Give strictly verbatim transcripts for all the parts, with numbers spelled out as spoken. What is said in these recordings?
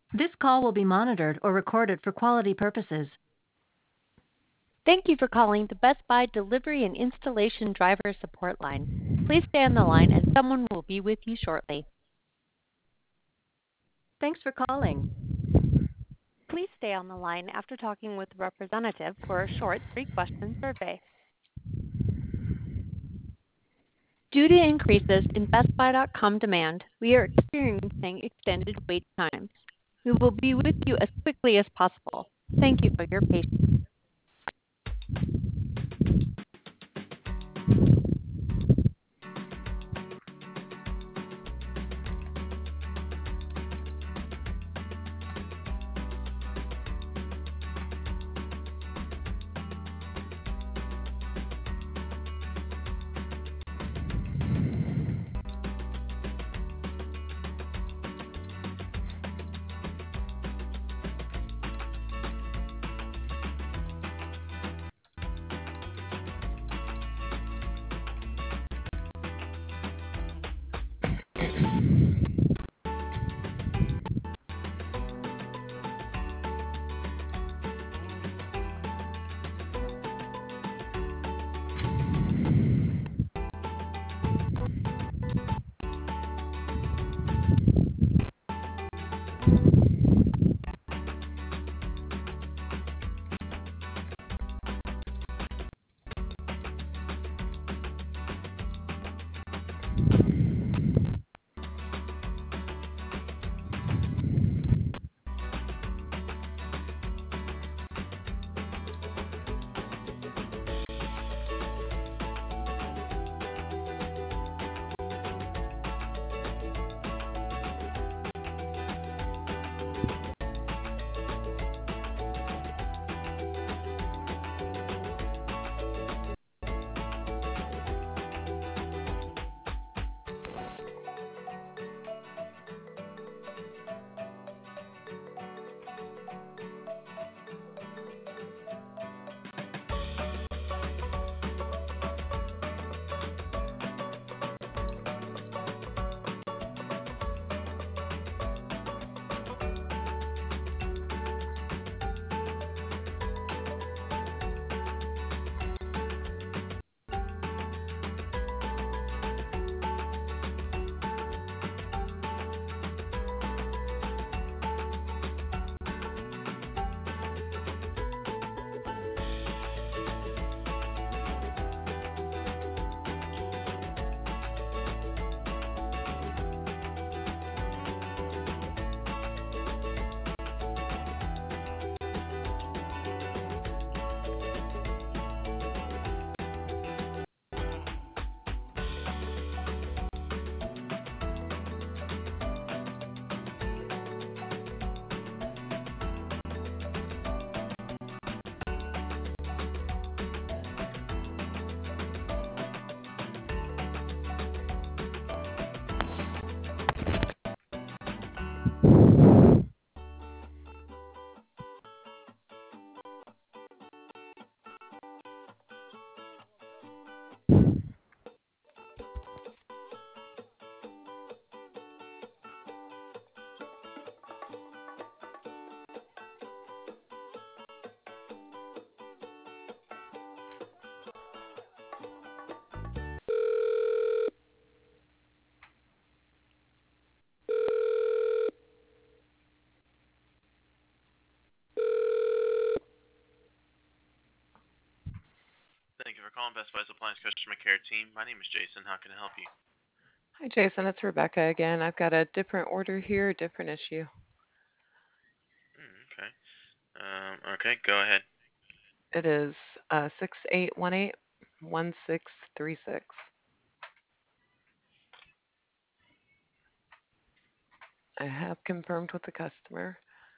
This call will be monitored or recorded for quality purposes. Thank you for calling the Best Buy Delivery and Installation Driver Support Line. Please stay on the line and someone will be with you shortly. Thanks for calling. Please stay on the line after talking with a representative for a short three-question survey. Due to increases in Best Buy dot com demand, we are experiencing extended wait times. We will be with you as quickly as possible. Thank you for your patience. Thank you for calling Best Buy's Appliance Customer Care Team. My name is Jason. How can I help you? Hi, Jason. It's Rebecca again. I've got a different order here, a different issue. Mm, okay. Um, okay, go ahead. It is uh, six eight one eight one six three six. I have confirmed with the customer.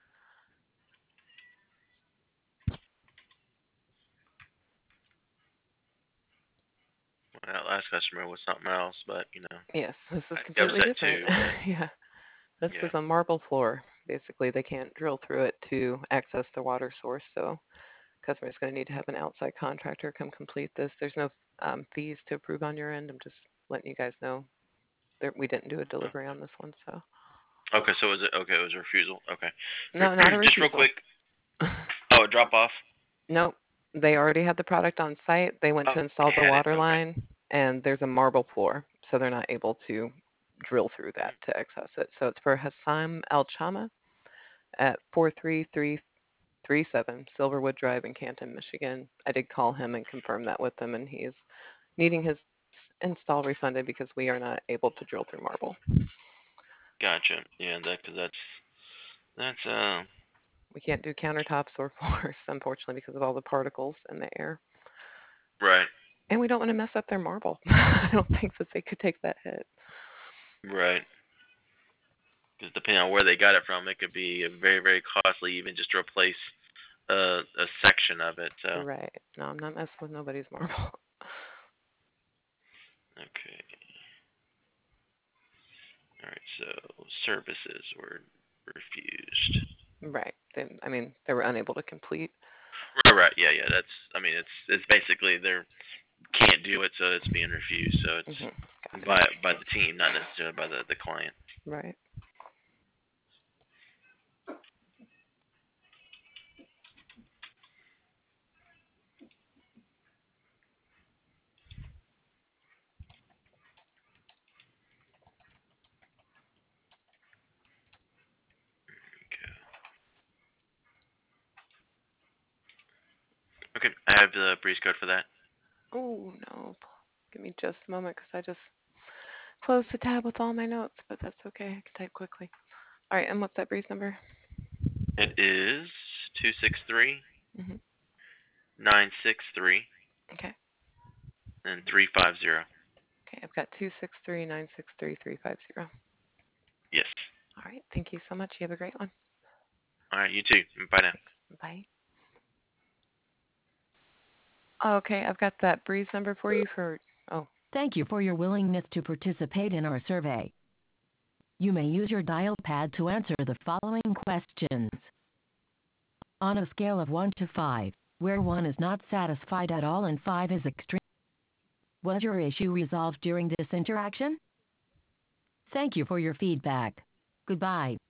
Well, that last customer was something else, but you know, Yes, this is I think I was completely that different. too. But Yeah, this is yeah. a marble floor. Basically, they can't drill through it to access the water source, so customer's going to need to have an outside contractor come complete this. There's no um, fees to approve on your end. I'm just letting you guys know that we didn't do a Oh, delivery on this one, so. Okay, so was it okay? It was a refusal. Okay. No, not a Just real refusal. quick. Oh, a drop off. Nope. They already had the product on site. They went Oh, to install they the had it. water Okay. line, and there's a marble floor, so they're not able to drill through that Mhm. to access it. So it's for Hassam Al Chama at four three three three seven Silverwood Drive in Canton, Michigan. I did call him and confirm that with him, and he's needing his install refunded because we are not able to drill through marble. Gotcha. Yeah, that because that's that's uh We can't do countertops or floors, unfortunately, because of all the particles in the air. right, And we don't want to mess up their marble. I don't think that they could take that hit. right. Because depending on where they got it from, it could be very very costly even just to replace a a section of it. So Right. No, I'm not messing with nobody's marble. okay. All right. So services were refused. Right. They, I mean, they were unable to complete. Right. Right. Yeah. Yeah. That's. I mean, it's it's basically they can't do it, so it's being refused. So Hmm. it's Got by it. by the team, not necessarily by the the client. Right. Okay. Okay. I have the breeze code for that. Oh, no. Give me just a moment because I just closed the tab with all my notes, but that's okay. I can type quickly. All right. And what's that breeze number? It is two six three Hmm. nine six three Okay. and three five zero. Okay. I've got two six three nine six three three five zero. Yes. All right. Thank you so much. You have a great one. All right. You too. Bye now. Thanks. Bye. Okay. I've got that breeze number for you for. Oh, Thank you for your willingness to participate in our survey. You may use your dial pad to answer the following questions. On a scale of one to five, where one is not satisfied at all and five is extreme, was your issue resolved during this interaction? Thank you for your feedback. Goodbye.